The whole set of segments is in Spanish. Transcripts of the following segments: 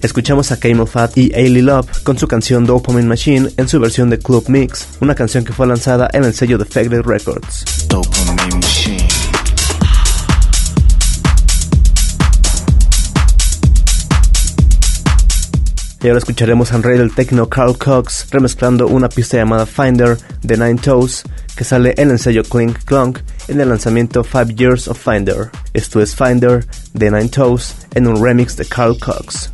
Escuchamos a Camel Fat y Ailey Love con su canción Dopamine Machine en su versión de Club Mix, una canción que fue lanzada en el sello de Defected Records. Dopamine Machine. Y ahora escucharemos al rey del techno Carl Cox remezclando una pista llamada Finder de Nine Toes que sale en el sello Clink Clunk en el lanzamiento 5 Years of Finder. Esto es Finder de Nine Toes en un remix de Carl Cox.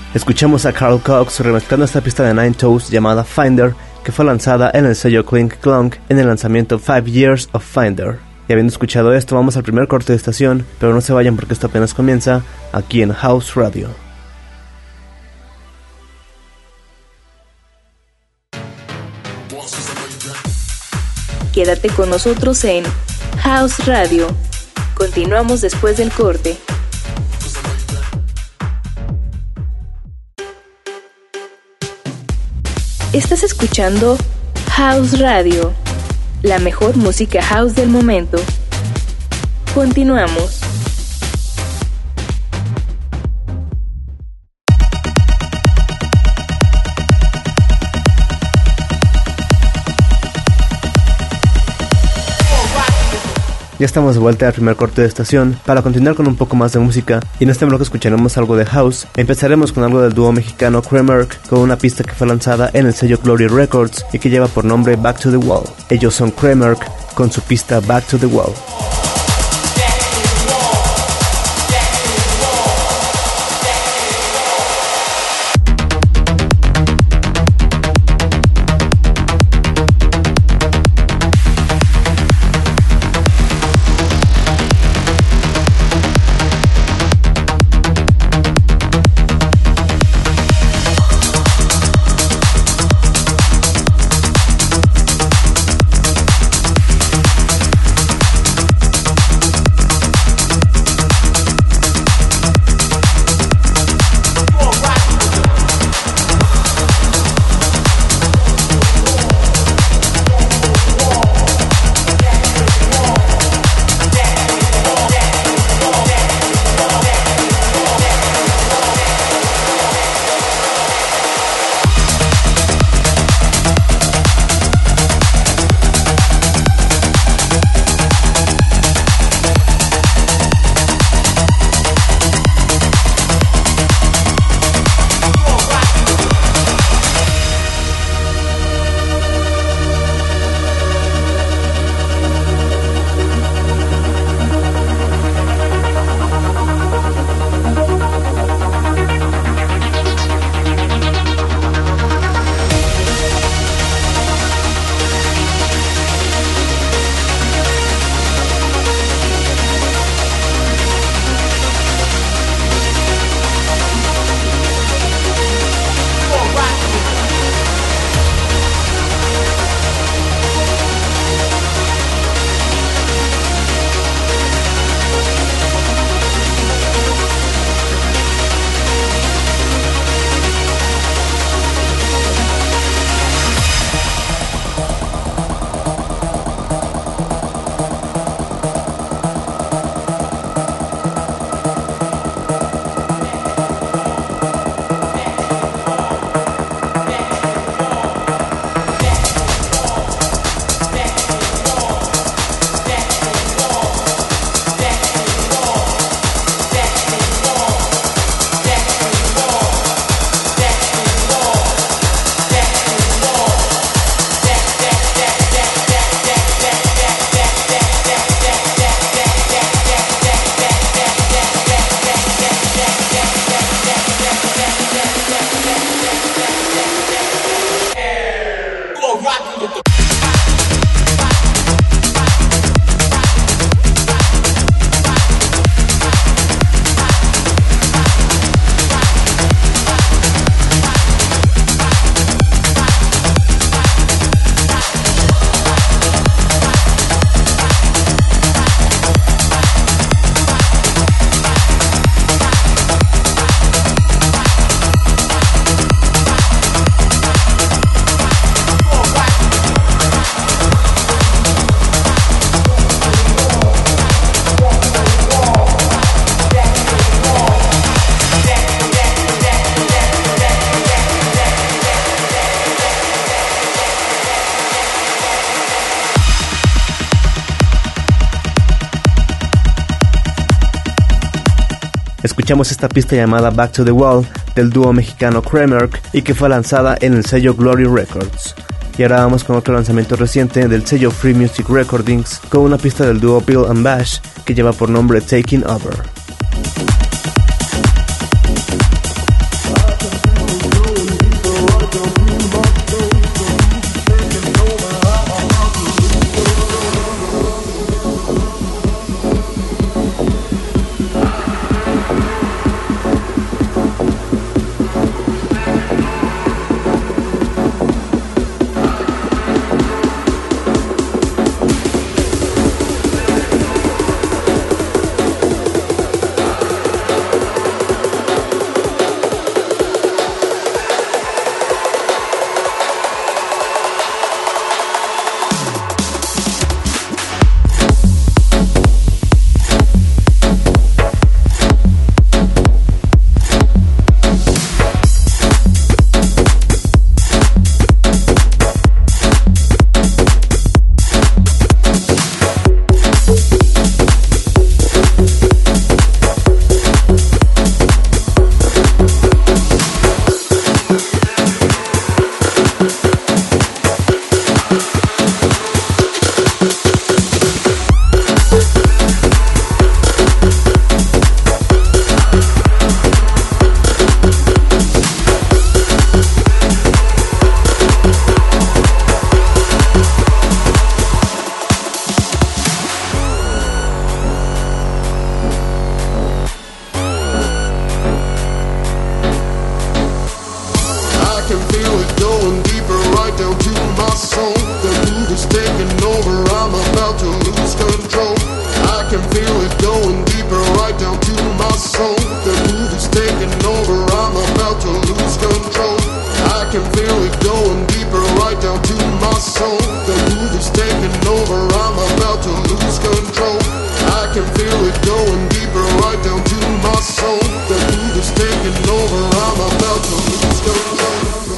Escuchamos a Carl Cox remezclando esta pista de Nine Toes llamada Finder, que fue lanzada en el sello Clink Clunk en el lanzamiento 5 Years of Finder. Y habiendo escuchado esto, vamos al primer corte de estación, pero no se vayan porque esto apenas comienza aquí en House Radio. Quédate con nosotros en House Radio. Continuamos después del corte. Estás escuchando House Radio, la mejor música house del momento. Continuamos. Ya estamos de vuelta al primer corte de estación para continuar con un poco más de música, y en este bloque escucharemos algo de house. Empezaremos con algo del dúo mexicano Kramerk, con una pista que fue lanzada en el sello Glory Records y que lleva por nombre Back to the Wall. Ellos son Kramerk con su pista Back to the Wall. Escuchamos esta pista llamada Back to the Wall del dúo mexicano Kramerk y que fue lanzada en el sello Glory Records. Y ahora vamos con otro lanzamiento reciente del sello Free Music Recordings con una pista del dúo Bill and Bash que lleva por nombre Taking Over. can feel it going deeper right down to my soul. The groove is taking over, I'm about to lose control. I can feel it going deeper right down to my soul. The groove is taking over, I'm about to lose control.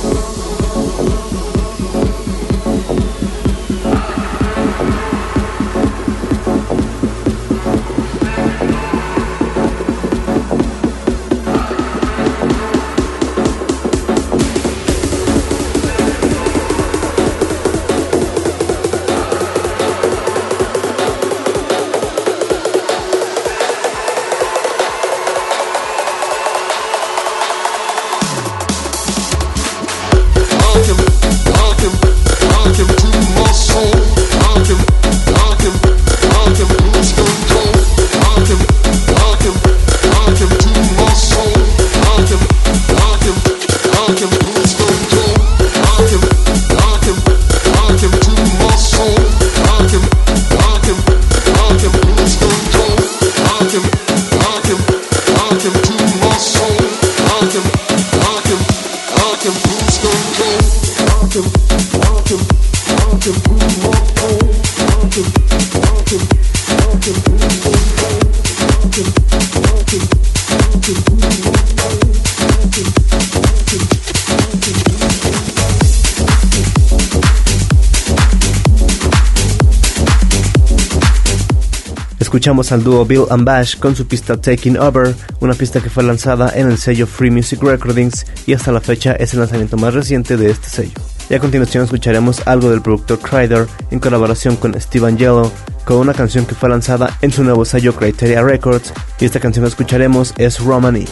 Escuchamos al dúo Bill and Bash con su pista Taking Over, una pista que fue lanzada en el sello Free Music Recordings y hasta la fecha es el lanzamiento más reciente de este sello. Y a continuación escucharemos algo del productor Kryder en colaboración con Steve Angello con una canción que fue lanzada en su nuevo sello Criteria Records, y esta canción que escucharemos es Romani.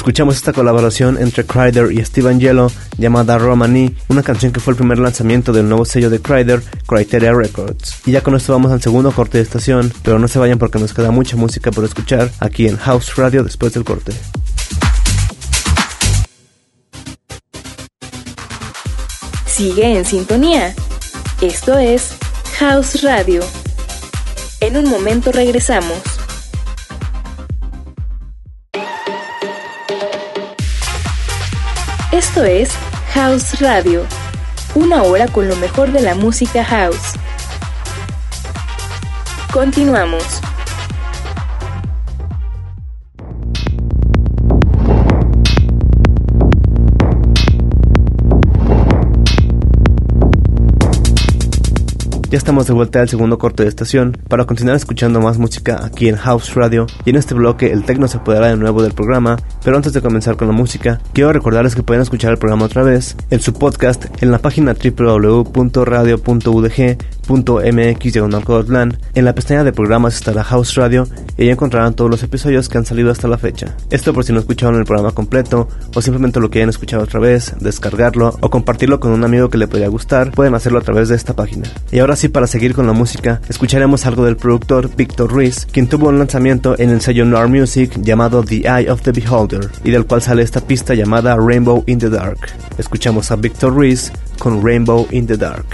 Escuchamos esta colaboración entre Kryder y Steve Angello llamada Romani, una canción que fue el primer lanzamiento del nuevo sello de Kryder, Criteria Records. Y ya con esto vamos al segundo corte de estación, pero no se vayan porque nos queda mucha música por escuchar aquí en House Radio después del corte. Sigue en sintonía. Esto es House Radio. En un momento regresamos. Esto es House Radio, una hora con lo mejor de la música house. Continuamos. Ya estamos de vuelta al segundo corte de estación para continuar escuchando más música aquí en House Radio, y en este bloque el techno se apoderará de nuevo del programa. Pero antes de comenzar con la música, quiero recordarles que pueden escuchar el programa otra vez en su podcast en la página www.radio.udg.mx/Codesland. En la pestaña de programas estará House Radio y ahí encontrarán todos los episodios que han salido hasta la fecha. Esto por si no escucharon el programa completo o simplemente lo quieren escuchar otra vez, descargarlo o compartirlo con un amigo que le podría gustar, pueden hacerlo a través de esta página. Y ahora sí, para seguir con la música, escucharemos algo del productor Victor Ruiz, quien tuvo un lanzamiento en el sello Noir Music llamado The Eye of the Beholder, y del cual sale esta pista llamada Rainbow in the Dark. Escuchamos a Victor Ruiz con Rainbow in the Dark.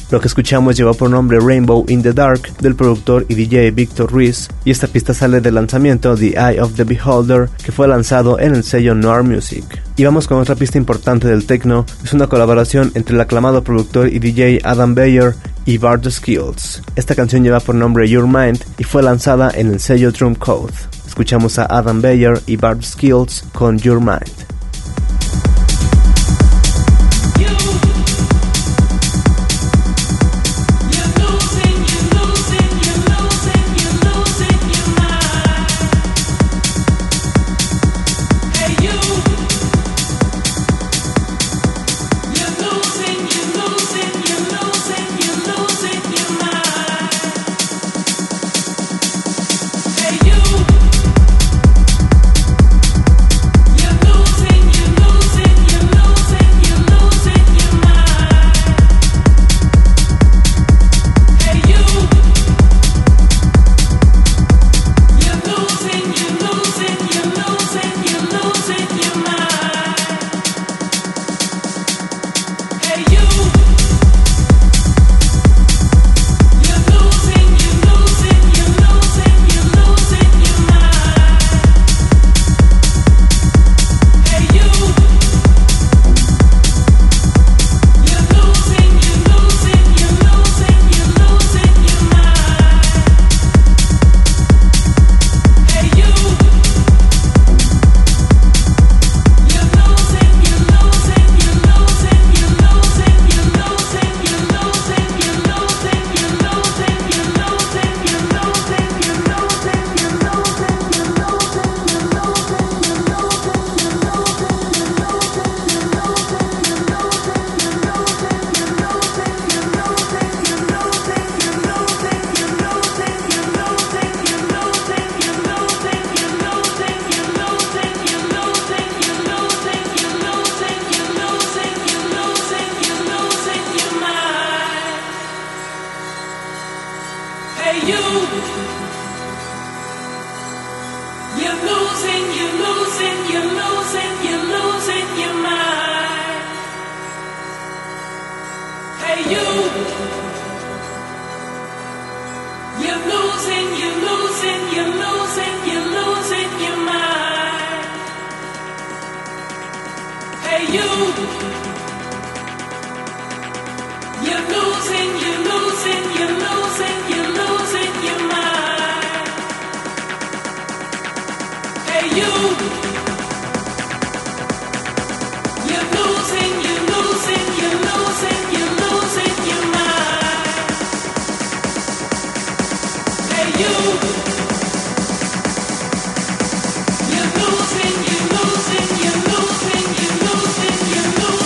Lo que escuchamos lleva por nombre Rainbow in the Dark del productor y DJ Victor Ruiz, y esta pista sale del lanzamiento The Eye of the Beholder, que fue lanzado en el sello Noir Music. Y vamos con otra pista importante del techno. Es una colaboración entre el aclamado productor y DJ Adam Beyer y Bart Skills. Esta canción lleva por nombre Your Mind y fue lanzada en el sello Drum Code. Escuchamos a Adam Beyer y Bart Skills con Your Mind. You're losing, you're losing, you're losing, you're losing, you're losing.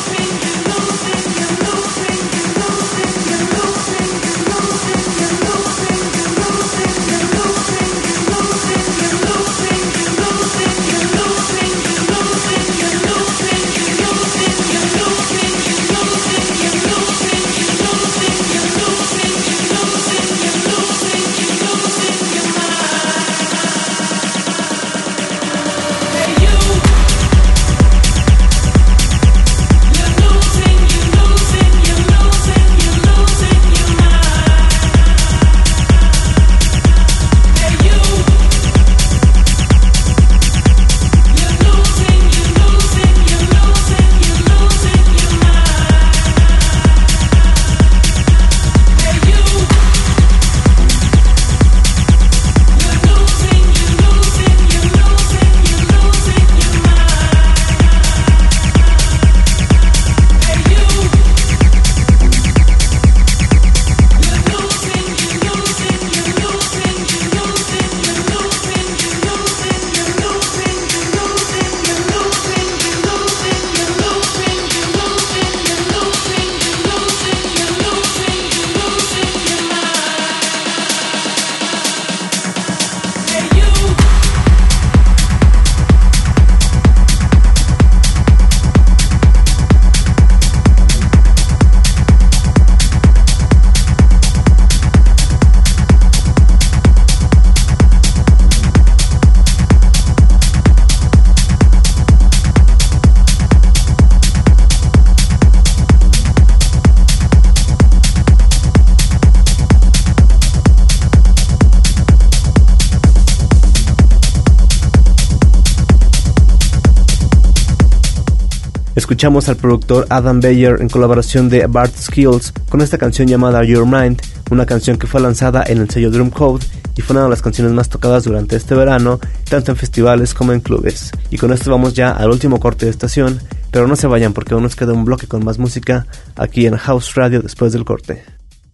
Escuchamos al productor Adam Beyer en colaboración de Bart Skills con esta canción llamada Your Mind, una canción que fue lanzada en el sello Drum Code y fue una de las canciones más tocadas durante este verano, tanto en festivales como en clubes. Y con esto vamos ya al último corte de estación, pero no se vayan porque aún nos queda un bloque con más música aquí en House Radio después del corte.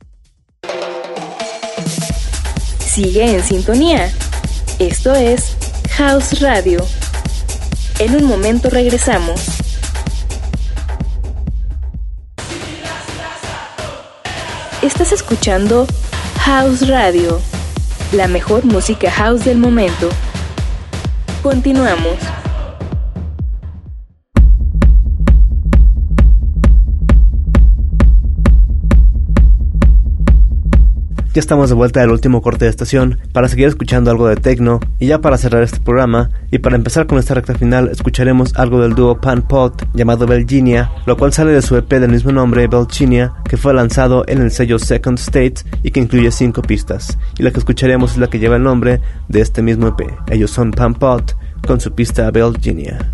Sigue en sintonía. Esto es House Radio. En un momento regresamos. Estás escuchando House Radio, la mejor música house del momento. Continuamos. Ya estamos de vuelta del último corte de estación para seguir escuchando algo de techno y ya para cerrar este programa y para empezar con esta recta final escucharemos algo del dúo Pan Pot llamado Belginia, lo cual sale de su EP del mismo nombre Belginia, que fue lanzado en el sello Second State y que incluye 5 pistas, y la que escucharemos es la que lleva el nombre de este mismo EP. Ellos son Pan Pot con su pista Belginia.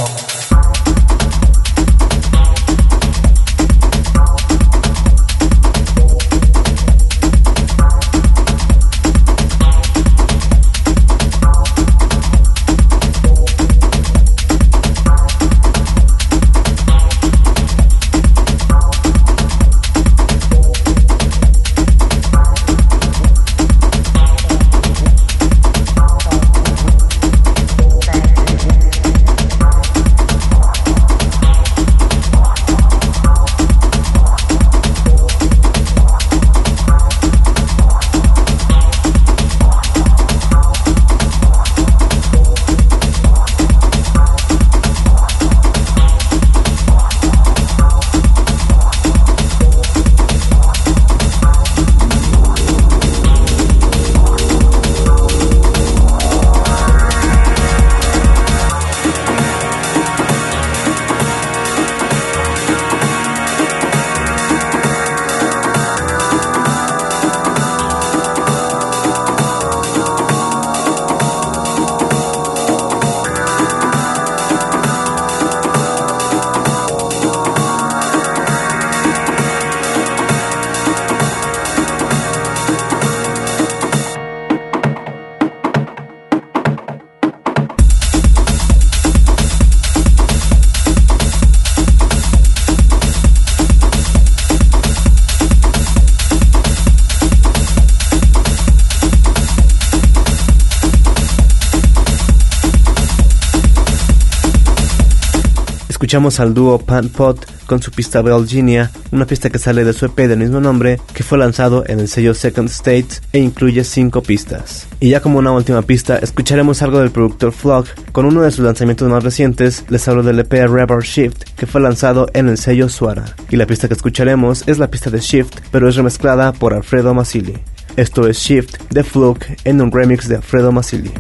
Escuchamos al dúo Pan Pot con su pista Virginia, una pista que sale de su EP del mismo nombre, que fue lanzado en el sello Second State e incluye 5 pistas. Y ya como una última pista, escucharemos algo del productor Flock con uno de sus lanzamientos más recientes. Les hablo del EP Reverb Shift, que fue lanzado en el sello Suara. Y la pista que escucharemos es la pista de Shift, pero es remezclada por Alfredo Massili. Esto es Shift de Flock en un remix de Alfredo Massili.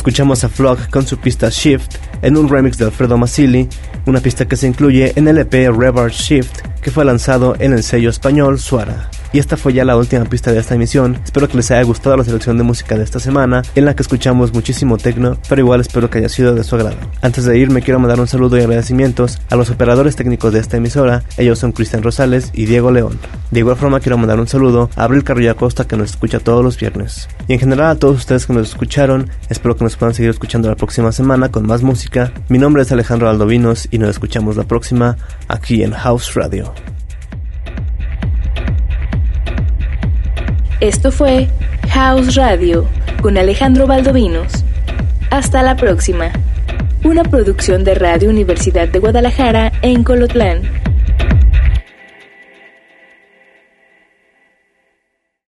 Escuchamos a Flock con su pista Shift en un remix de Alfredo Mazzilli, una pista que se incluye en el EP Reverb Shift que fue lanzado en el sello español Suara. Y esta fue ya la última pista de esta emisión. Espero que les haya gustado la selección de música de esta semana, en la que escuchamos muchísimo techno, pero igual espero que haya sido de su agrado. Antes de irme quiero mandar un saludo y agradecimientos a los operadores técnicos de esta emisora. Ellos son Cristian Rosales y Diego León. De igual forma quiero mandar un saludo a Abril Carrillo Acosta, que nos escucha todos los viernes. Y en general a todos ustedes que nos escucharon, espero que nos puedan seguir escuchando la próxima semana con más música. Mi nombre es Alejandro Valdovinos y nos escuchamos la próxima aquí en House Radio. Esto fue House Radio con Alejandro Valdovinos. Hasta la próxima. Una producción de Radio Universidad de Guadalajara en Colotlán.